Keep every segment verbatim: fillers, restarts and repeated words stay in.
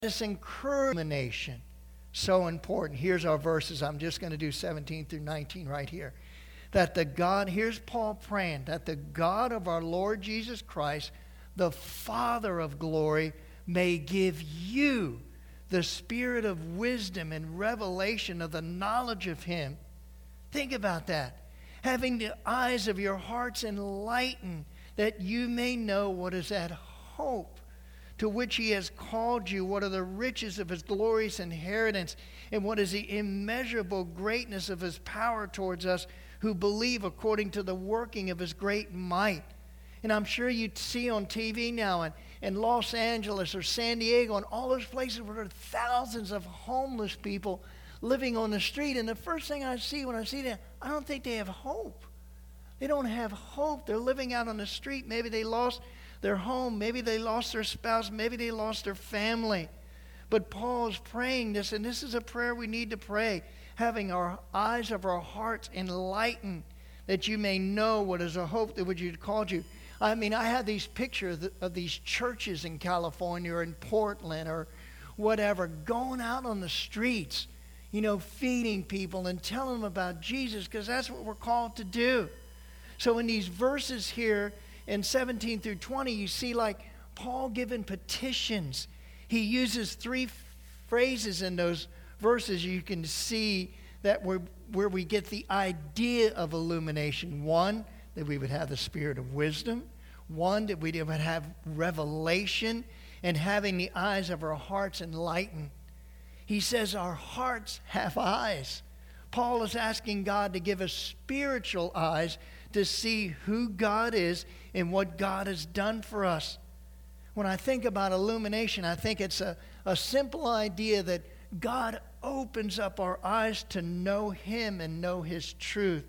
this encouragement, so important. Here's our verses. I'm just going to do seventeen through nineteen right here. That the God, here's Paul praying, that the God of our Lord Jesus Christ, the Father of glory, may give you the spirit of wisdom and revelation of the knowledge of him. Think about that. Having the eyes of your hearts enlightened, that you may know what is that hope to which he has called you, what are the riches of his glorious inheritance, and what is the immeasurable greatness of his power towards us who believe according to the working of his great might. And I'm sure you see on T V now in, in Los Angeles or San Diego and all those places where there are thousands of homeless people living on the street. And the first thing I see when I see them, I don't think they have hope. They don't have hope. They're living out on the street. Maybe they lost their home. Maybe they lost their spouse. Maybe they lost their family. But Paul is praying this, and this is a prayer we need to pray, having our eyes of our hearts enlightened, that you may know what is a hope that which you called you. I mean, I have these pictures of, of these churches in California or in Portland or whatever, going out on the streets, you know, feeding people and telling them about Jesus, because that's what we're called to do. So in these verses here in seventeen through twenty, you see like Paul giving petitions. He uses three phrases in those verses. You can see that we're, where we get the idea of illumination. One, that we would have the spirit of wisdom. One, that we would have revelation and having the eyes of our hearts enlightened. He says our hearts have eyes. Paul is asking God to give us spiritual eyes to see who God is and what God has done for us. When I think about illumination, I think it's a, a simple idea that God opens up our eyes to know him and know his truth.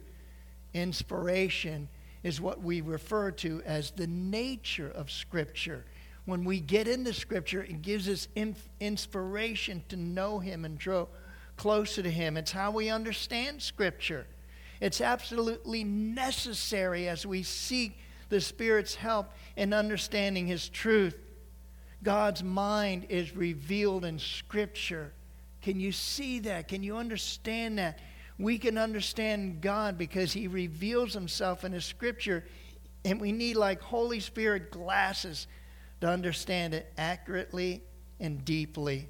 Inspiration is what we refer to as the nature of Scripture. When we get into Scripture, it gives us inf- inspiration to know him and draw closer to him. It's how we understand Scripture. It's absolutely necessary as we seek the Spirit's help in understanding his truth. God's mind is revealed in Scripture. Can you see that? Can you understand that? We can understand God because he reveals himself in his Scripture, and we need like Holy Spirit glasses to understand it accurately and deeply.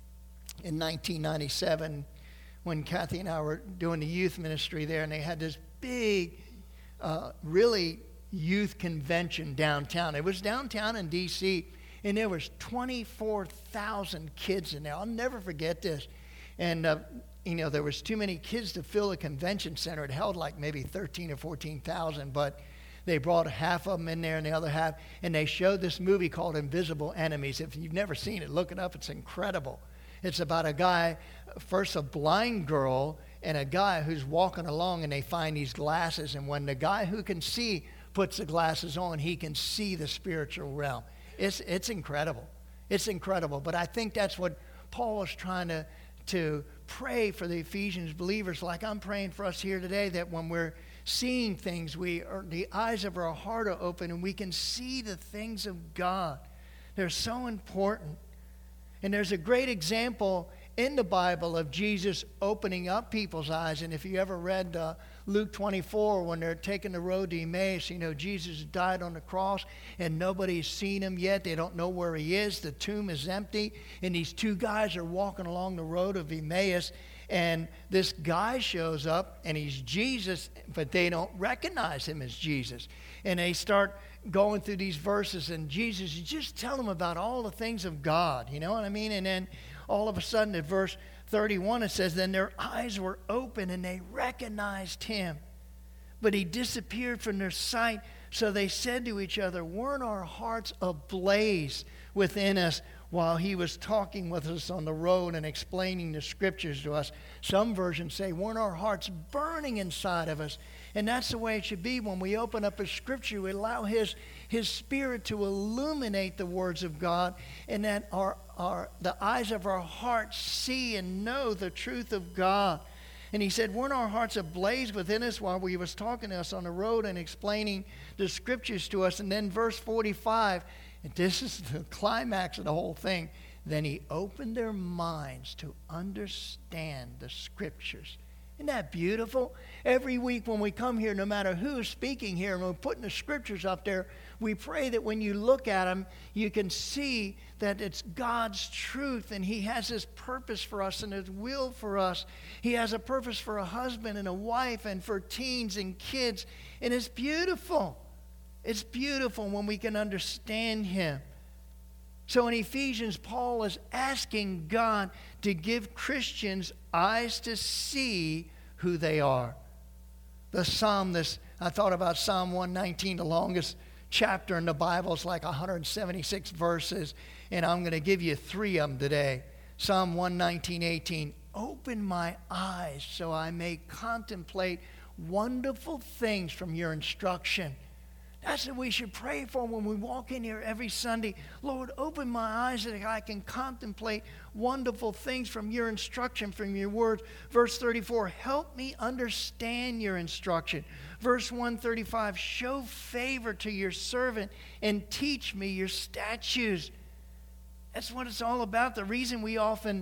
In nineteen ninety-seven, when Kathy and I were doing the youth ministry there, and they had this big, uh, really youth convention downtown. It was downtown in D C, and there was twenty-four thousand kids in there. I'll never forget this. And, uh, you know, there was too many kids to fill a convention center. It held like maybe thirteen or fourteen thousand, but they brought half of them in there and the other half, and they showed this movie called Invisible Enemies. If you've never seen it, look it up. It's incredible. It's about a guy, first a blind girl, and a guy who's walking along, and they find these glasses, and when the guy who can see puts the glasses on, he can see the spiritual realm. It's it's incredible. It's incredible. But I think that's what Paul is trying to, to pray for the Ephesians believers, like I'm praying for us here today, that when we're seeing things, we are, the eyes of our heart are open and we can see the things of God. They're so important. And there's a great example in the Bible of Jesus opening up people's eyes. And if you ever read uh, Luke twenty-four, when they're taking the road to Emmaus, you know, Jesus died on the cross and nobody's seen him yet. They don't know where he is. The tomb is empty. And these two guys are walking along the road of Emmaus. And this guy shows up, and he's Jesus, but they don't recognize him as Jesus. And they start going through these verses, and Jesus, you just tell them about all the things of God, you know what I mean? And then all of a sudden at verse thirty-one, it says, then their eyes were open, and they recognized him. But he disappeared from their sight, so they said to each other, weren't our hearts ablaze within us while he was talking with us on the road and explaining the scriptures to us? Some versions say, weren't our hearts burning inside of us? And that's the way it should be when we open up a scripture. We allow his, his Spirit to illuminate the words of God, and that our, our, the eyes of our hearts see and know the truth of God. And he said, weren't our hearts ablaze within us while he was talking to us on the road and explaining the scriptures to us? And then verse forty-five, and this is the climax of the whole thing. Then he opened their minds to understand the Scriptures. Isn't that beautiful? Every week when we come here, no matter who's speaking here, and we're putting the Scriptures up there, we pray that when you look at them, you can see that it's God's truth, and He has His purpose for us and His will for us. He has a purpose for a husband and a wife and for teens and kids, and it's beautiful. It's beautiful when we can understand Him. So in Ephesians, Paul is asking God to give Christians eyes to see who they are. The psalm, this, I thought about Psalm one nineteen, the longest chapter in the Bible. It's like one hundred seventy-six verses, and I'm going to give you three of them today. Psalm one nineteen, eighteen. Open my eyes so I may contemplate wonderful things from your instruction. That's what we should pray for when we walk in here every Sunday. Lord, open my eyes that I can contemplate wonderful things from your instruction, from your words. Verse thirty-four, help me understand your instruction. Verse one thirty-five, show favor to your servant and teach me your statutes. That's what it's all about. The reason we often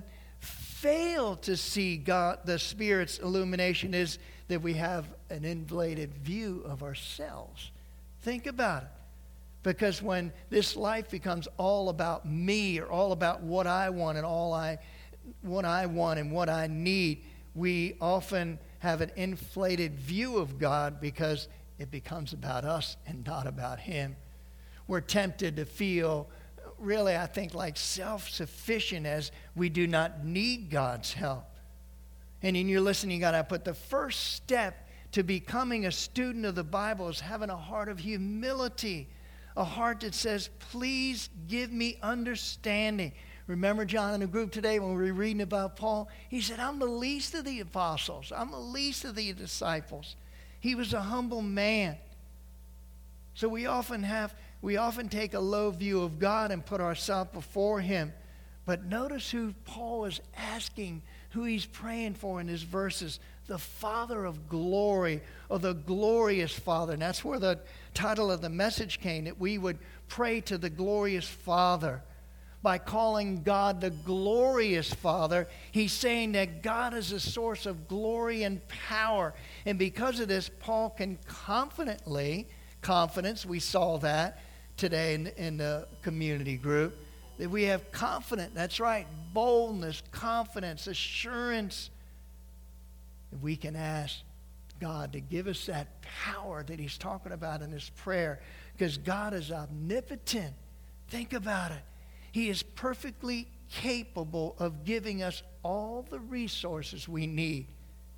fail to see God, the Spirit's illumination, is that we have an inflated view of ourselves. Think about it. Because when this life becomes all about me, or all about what I want and all I what I want and what I need, we often have an inflated view of God because it becomes about us and not about Him. We're tempted to feel really, I think, like self-sufficient, as we do not need God's help. And in your listening, you got to put the first step to becoming a student of the Bible is having a heart of humility, a heart that says, please give me understanding. Remember John in the group today when we were reading about Paul? He said, I'm the least of the apostles. I'm the least of the disciples. He was a humble man. So we often have, we often take a low view of God and put ourselves before Him. But notice who Paul is asking, who he's praying for in his verses. The Father of glory, or the glorious Father. And that's where the title of the message came, that we would pray to the glorious Father. By calling God the glorious Father, he's saying that God is a source of glory and power. And because of this, Paul can confidently, confidence, we saw that today in, in the community group, that we have confidence, that's right, boldness, confidence, assurance. We can ask God to give us that power that he's talking about in his prayer, because God is omnipotent. Think about it. He is perfectly capable of giving us all the resources we need.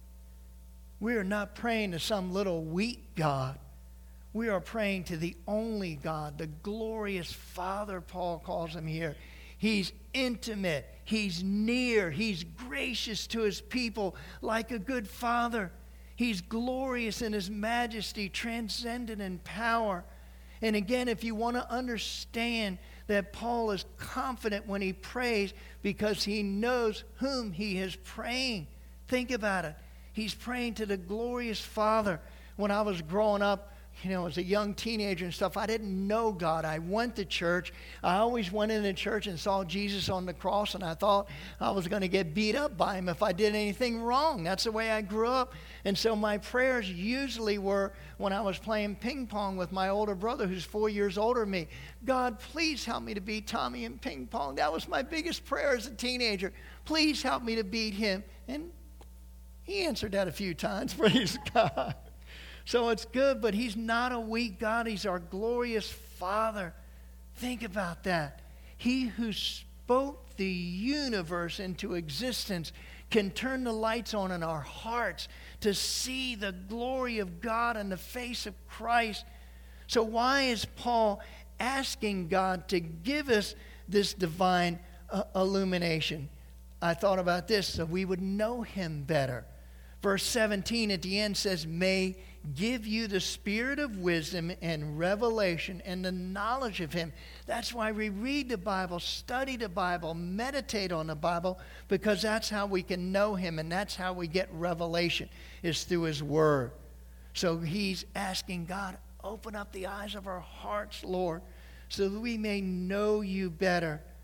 We are not praying to some little weak God. We are praying to the only God, the glorious Father, Paul calls him here. He's intimate. He's near. He's gracious to his people like a good father. He's glorious in his majesty, transcendent in power. And again, if you want to understand that Paul is confident when he prays because he knows whom he is praying. Think about it. He's praying to the glorious Father. When I was growing up, you know, as a young teenager and stuff, I didn't know God. I went to church. I always went into church and saw Jesus on the cross, and I thought I was going to get beat up by him if I did anything wrong. That's the way I grew up. And so my prayers usually were when I was playing ping pong with my older brother, who's four years older than me. God, please help me to beat Tommy in ping pong. That was my biggest prayer as a teenager. Please help me to beat him. And he answered that a few times, praise God. So it's good, but he's not a weak God. He's our glorious Father. Think about that. He who spoke the universe into existence can turn the lights on in our hearts to see the glory of God in the face of Christ. So why is Paul asking God to give us this divine uh, illumination? I thought about this, so we would know him better. Verse seventeen at the end says, may give you the spirit of wisdom and revelation and the knowledge of him. That's why we read the Bible, study the Bible, meditate on the Bible, because that's how we can know him, and that's how we get revelation, is through his word. So he's asking God, open up the eyes of our hearts, Lord, so that we may know you better.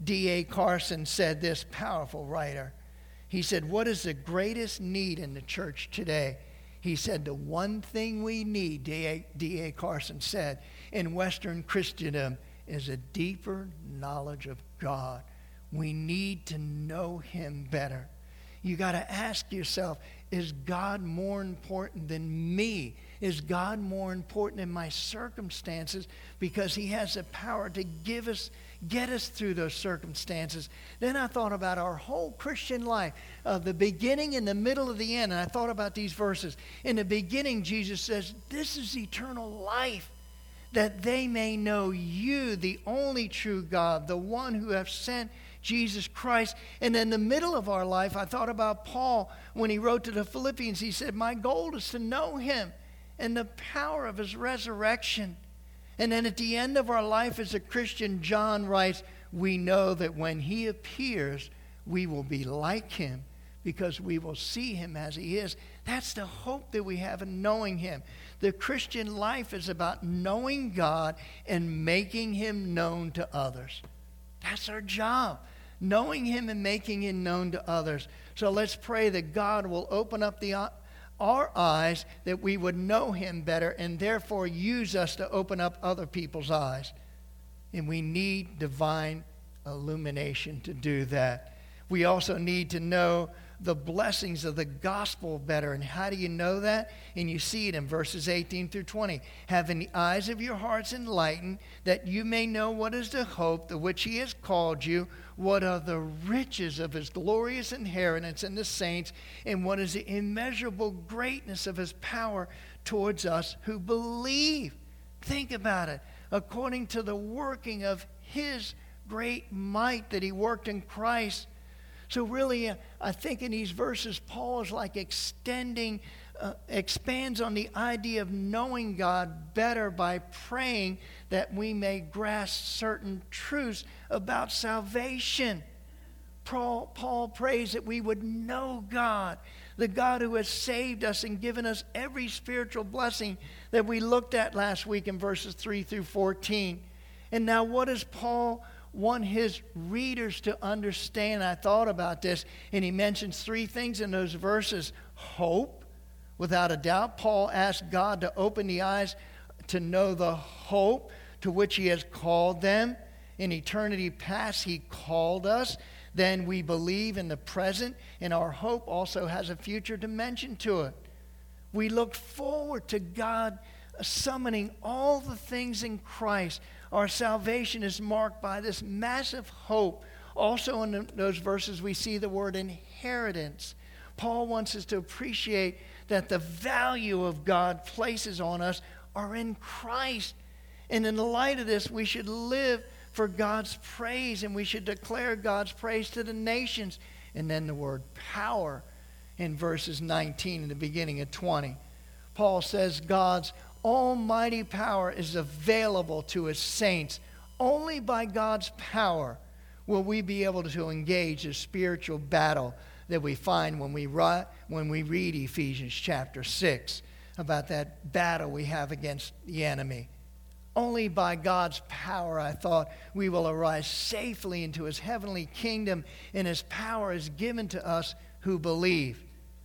D A Carson said this, powerful writer. He said, what is the greatest need in the church today? He said, the one thing we need, D A Carson said, in Western Christendom is a deeper knowledge of God. We need to know him better. You got to ask yourself, is God more important than me? Is God more important than my circumstances? Because he has the power to give us, get us through those circumstances. Then I thought about our whole Christian life, uh, the beginning and the middle of the end. And I thought about these verses. In the beginning, Jesus says, this is eternal life, that they may know you, the only true God, the one who have sent Jesus Christ. And in the middle of our life, I thought about Paul when he wrote to the Philippians. He said, my goal is to know him and the power of his resurrection. And then at the end of our life as a Christian, John writes, we know that when he appears, we will be like him because we will see him as he is. That's the hope that we have in knowing him. The Christian life is about knowing God and making him known to others. That's our job, knowing him and making him known to others. So let's pray that God will open up the, our eyes, that we would know him better and therefore use us to open up other people's eyes. And we need divine illumination to do that. We also need to know the blessings of the gospel better. And how do you know that? And you see it in verses eighteen through twenty. Having the eyes of your hearts enlightened, that you may know what is the hope to which he has called you, what are the riches of his glorious inheritance in the saints, and what is the immeasurable greatness of his power towards us who believe. Think about it. According to the working of his great might that he worked in Christ. So really, uh, I think in these verses, Paul is like extending, uh, expands on the idea of knowing God better by praying that we may grasp certain truths about salvation. Paul, Paul prays that we would know God, the God who has saved us and given us every spiritual blessing that we looked at last week in verses three through fourteen. And now what does Paul want his readers to understand? I thought about this, and he mentions three things in those verses. Hope, without a doubt. Paul asked God to open the eyes to know the hope to which he has called them. In eternity past, he called us. Then we believe in the present, and our hope also has a future dimension to it. We look forward to God summoning all the things in Christ. Our salvation is marked by this massive hope. Also in the, those verses we see the word inheritance. Paul wants us to appreciate that the value of God places on us are in Christ. And in the light of this, we should live for God's praise, and we should declare God's praise to the nations. And then the word power in verses nineteen and the beginning of twenty. Paul says God's almighty power is available to his saints. Only by God's power will we be able to engage the spiritual battle that we find when we, ri- when we read Ephesians chapter six, about that battle we have against the enemy. Only by God's power, I thought, we will arise safely into his heavenly kingdom, and his power is given to us who believe.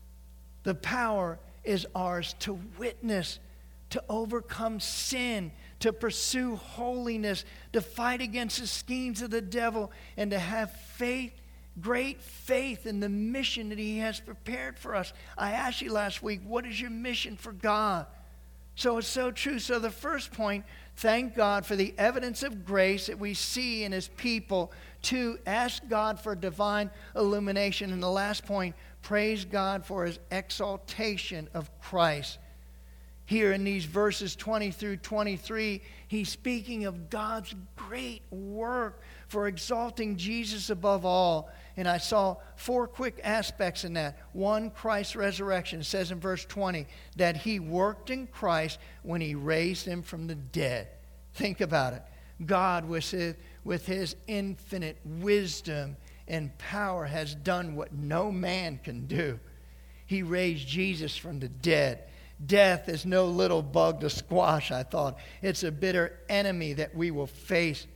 The power is ours to witness, to overcome sin, to pursue holiness, to fight against the schemes of the devil, and to have faith, great faith in the mission that he has prepared for us. I asked you last week, what is your mission for God? So it's so true. So the first point, thank God for the evidence of grace that we see in his people. Two, ask God for divine illumination. And the last point, praise God for his exaltation of Christ. Here in these verses twenty through twenty-three, he's speaking of God's great work for exalting Jesus above all. And I saw four quick aspects in that. One, Christ's resurrection. It says in verse twenty that he worked in Christ when he raised him from the dead. Think about it. God, with his, with his infinite wisdom and power, has done what no man can do. He raised Jesus from the dead. Death is no little bug to squash, I thought. It's a bitter enemy that we will face.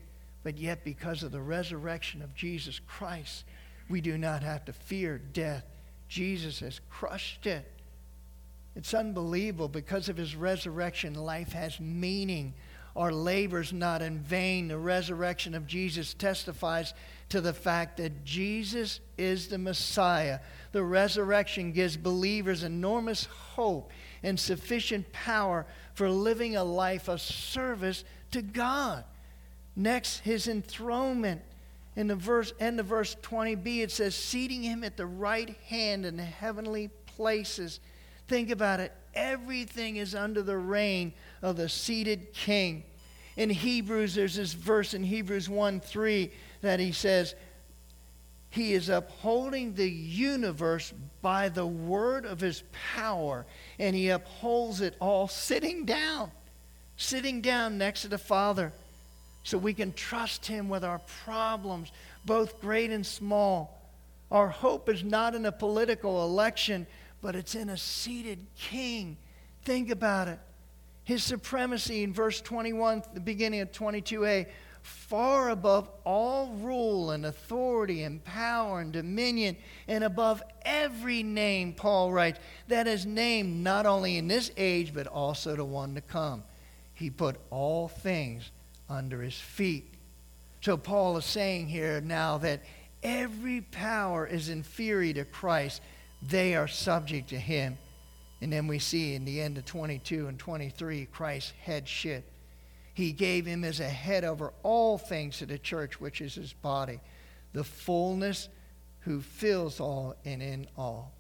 But yet, because of the resurrection of Jesus Christ, we do not have to fear death. Jesus has crushed it. It's unbelievable. Because of his resurrection, life has meaning. Our labor's not in vain. The resurrection of Jesus testifies to the fact that Jesus is the Messiah. The resurrection gives believers enormous hope and sufficient power for living a life of service to God. Next, his enthronement. In the verse, end of verse twenty b, it says, seating him at the right hand in the heavenly places. Think about it. Everything is under the reign of the seated king. In Hebrews, there's this verse in Hebrews one three that he says, he is upholding the universe by the word of his power, and he upholds it all sitting down, sitting down next to the Father, so we can trust him with our problems, both great and small. Our hope is not in a political election, but it's in a seated king. Think about it. His supremacy in verse twenty-one, the beginning of twenty-two a, far above all rule and authority and power and dominion, and above every name, Paul writes, that is named not only in this age, but also the one to come. He put all things under his feet. So Paul is saying here now that every power is inferior to Christ. They are subject to him. And then we see in the end of twenty-two and twenty-three, Christ's headship. He gave him as a head over all things to the church, which is his body, the fullness who fills all and in all.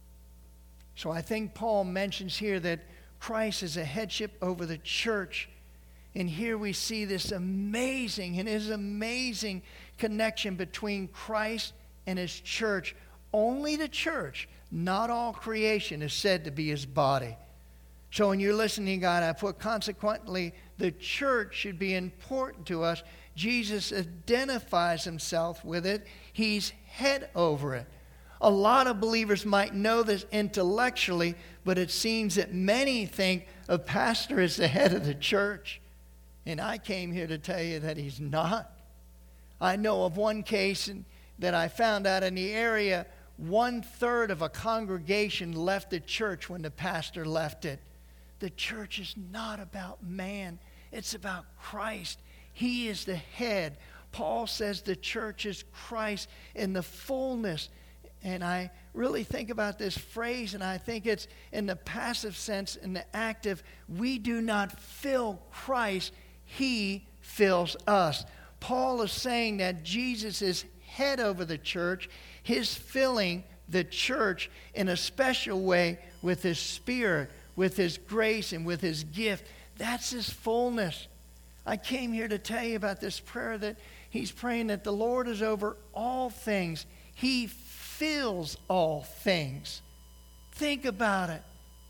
So I think Paul mentions here that Christ is a headship over the church. And here we see this amazing, and his amazing connection between Christ and his church. Only the church, not all creation, is said to be his body. So when you're listening, God, I put consequently, the church should be important to us. Jesus identifies himself with it. He's head over it. A lot of believers might know this intellectually, but it seems that many think a pastor is the head of the church. And I came here to tell you that he's not. I know of one case that I found out in the area. One third of a congregation left the church when the pastor left it. The church is not about man. It's about Christ. He is the head. Paul says the church is Christ in the fullness. And I really think about this phrase, and I think it's in the passive sense, in the active. We do not fill Christ. He fills us. Paul is saying that Jesus is head over the church. His filling the church in a special way with his Spirit, with his grace, and with his gift. That's his fullness. I came here to tell you about this prayer that he's praying that the Lord is over all things. He fills all things. Think about it.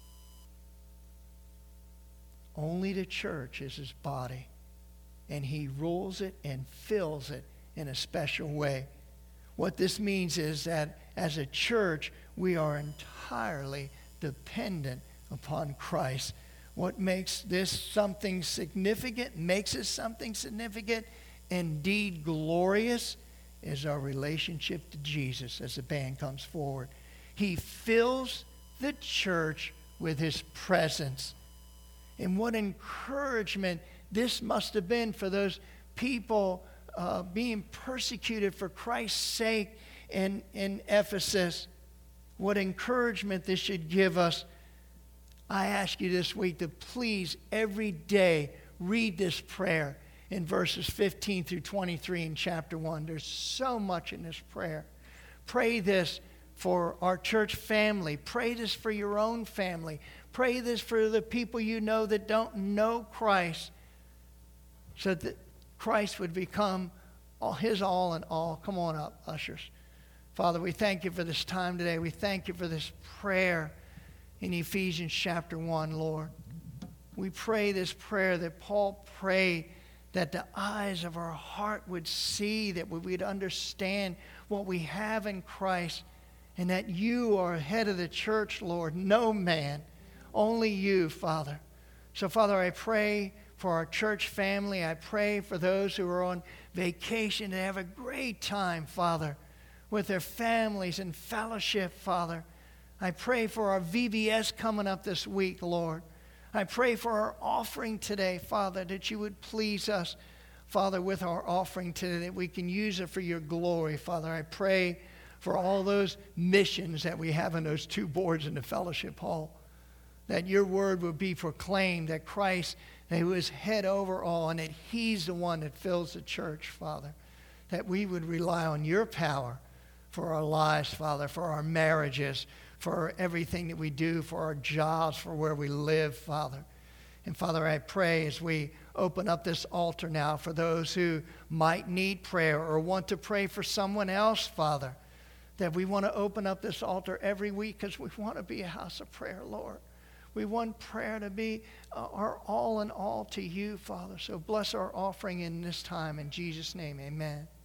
Only the church is his body, and he rules it and fills it in a special way. What this means is that as a church, we are entirely dependent upon Christ. What makes this something significant, makes it something significant, indeed glorious, is our relationship to Jesus as the band comes forward. He fills the church with his presence. And what encouragement this must have been for those people uh, being persecuted for Christ's sake in, in Ephesus. What encouragement this should give us. I ask you this week to please every day read this prayer in verses fifteen through twenty-three in chapter one. There's so much in this prayer. Pray this for our church family. Pray this for your own family. Pray this for the people you know that don't know Christ, so that Christ would become all, his all in all. Come on up, ushers. Father, we thank you for this time today. We thank you for this prayer in Ephesians chapter one, Lord. We pray this prayer that Paul prayed, that the eyes of our heart would see, that we would understand what we have in Christ, and that you are head of the church, Lord. No man, only you, Father. So, Father, I pray for our church family. I pray for those who are on vacation to have a great time, Father, with their families and fellowship, Father. I pray for our V B S coming up this week, Lord. I pray for our offering today, Father, that you would please us, Father, with our offering today, that we can use it for your glory, Father. I pray for all those missions that we have in those two boards in the fellowship hall, that your word would be proclaimed, that Christ, who is head over all, and that he's the one that fills the church, Father, that we would rely on your power for our lives, Father, for our marriages, for everything that we do, for our jobs, for where we live, Father. And Father, I pray as we open up this altar now for those who might need prayer or want to pray for someone else, Father, that we want to open up this altar every week because we want to be a house of prayer, Lord. We want prayer to be uh, our all in all to you, Father. So bless our offering in this time. In Jesus' name, amen.